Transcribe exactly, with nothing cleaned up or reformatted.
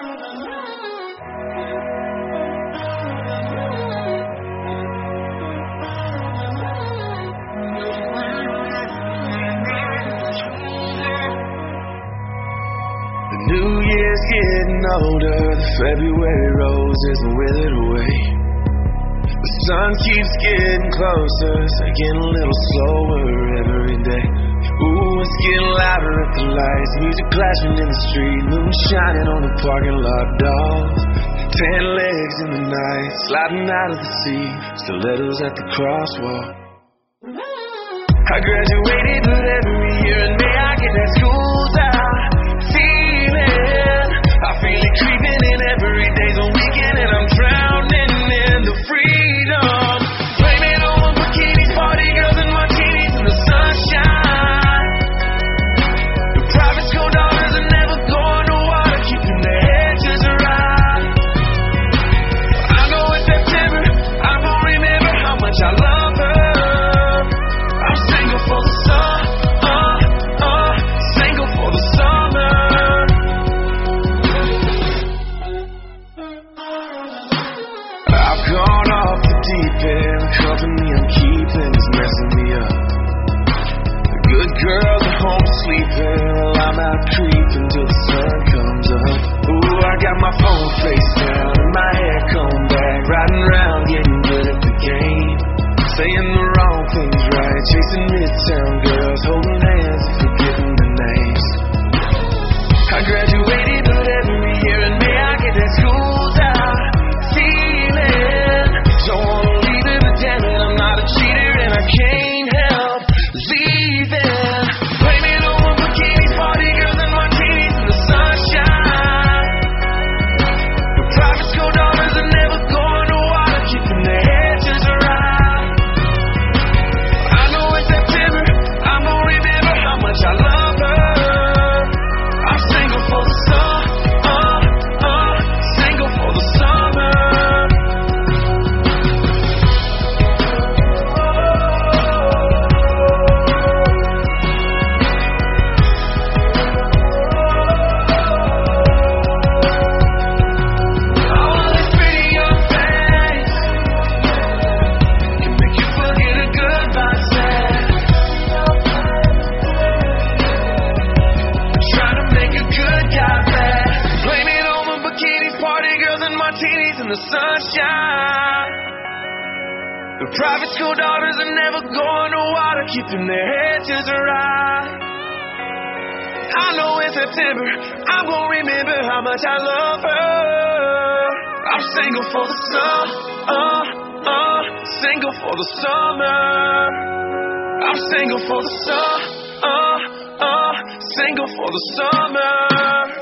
New Year's getting older, the February rose isn't withered away. The sun keeps getting closer, it's getting a little slower every day. Ooh, it's getting louder at the lights, music clashing in the street, moon shining on the parking lot dolls. Ten legs in the night, sliding out of the sea, stilettos at the crosswalk. I graduated, but every year in May I get that school's out feeling. I feel it creeping in, every day's a weekend, and I'm drowning in the freedom. Blaming on bikinis, party girls, and martinis in the sunshine. The private school daughters are never going to water, keeping their heads just right. I know it's September, I'm gonna remember how much I love her. I'm single for the sun, uh, uh, single for the summer. I've gone off the deep end, the company I'm keeping is messing me up. The good girls are home sleeping, while I'm out creeping till the sun comes up. Ooh, I got my phone face down and my hair combed back, riding around getting good at the game, saying the wrong things right, chasing midtown girls, holding hands and forgetting the names. I graduated, but every year in May I get that school's out feeling. Don't wanna leave it, but damn it, I'm not a cheater and I can't help leaving. Blaming on bikinis, party girls, and martinis in the sunshine. The private school daughters are never going to water, keeping their heads just right. I know it's September, I'm gonna remember how much I love her. I'm single for the sun, uh, uh, single for the summer. All this pretty young face can make you forget a goodbye said. Trying to make a good guy bad. Blame it on the bikinis, party girls, and martinis in the sunshine. The private school daughters are never going to water, keeping their heads just right. I know in September I'm gonna remember how much I love her. I'm single for the sun, uh, uh, single for the summer. I'm single for the sun, uh, uh, single for the summer.